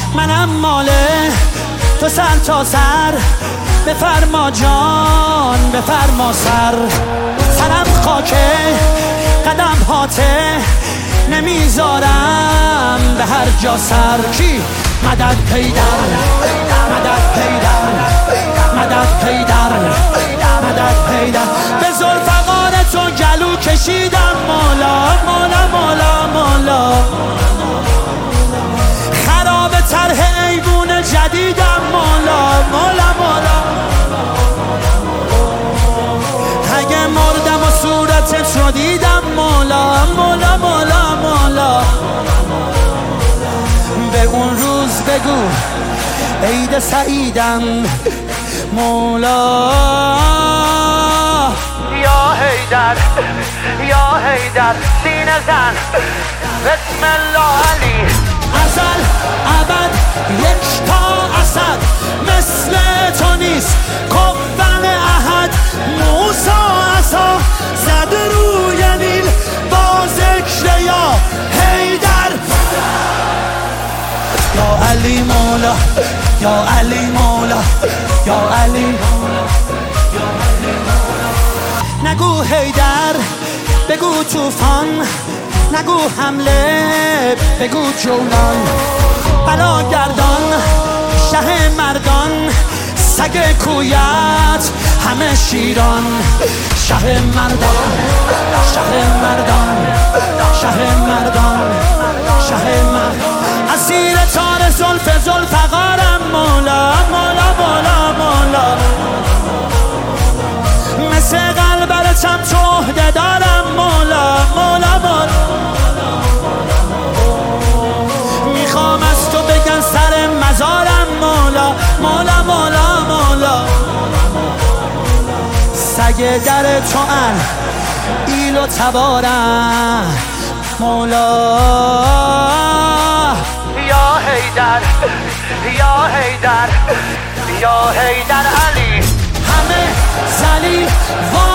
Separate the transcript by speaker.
Speaker 1: منم ماله تو سر تا سر، بفرما جان بفرما سر. سرم خاکه قدم هاته، نمیذارم به هر جا سر. کی؟ مدد پیدر، مدد پیدر، مدد پیدر، مدد پیدر. به ذوالفقار تو گلو کشیدم مولا مولا مولا مولا. خراب طرح ایوون جدیدم مولا مولا مولا. اگه مردم و صورتت رو دیدم مولا مولا مولا مولا. به اون روز بگو عید سعیدم مولا.
Speaker 2: یا حیدر یا حیدر سینه زن بسم الله علی.
Speaker 1: ازل ابد یک تا اسد، مثل تو نیست کفن احد. موسی عصا زد روی نیل با ذکر یا حیدر. یا علی مولا یا علی مولا یا علی مولا. نگو حیدر بگو طوفان، نگو حمله بگو جولان. بلاگردان شه مردان، سگ کویت همه شیران. شه مردان شه مردان شه مردان شه مردان. اسیر تار زلف ذوالفقارم مولا مولا مولا مولا. مثل قلبرتم تو عهده دارم مولا مولا مولا. میخوام از تو بگن سر مزارم مولا مولا مولا مولا. سگ در تو ان ایل و تبارم مولا.
Speaker 2: یا حیدر یا حیدر یا حیدر علی.
Speaker 1: همه زلیل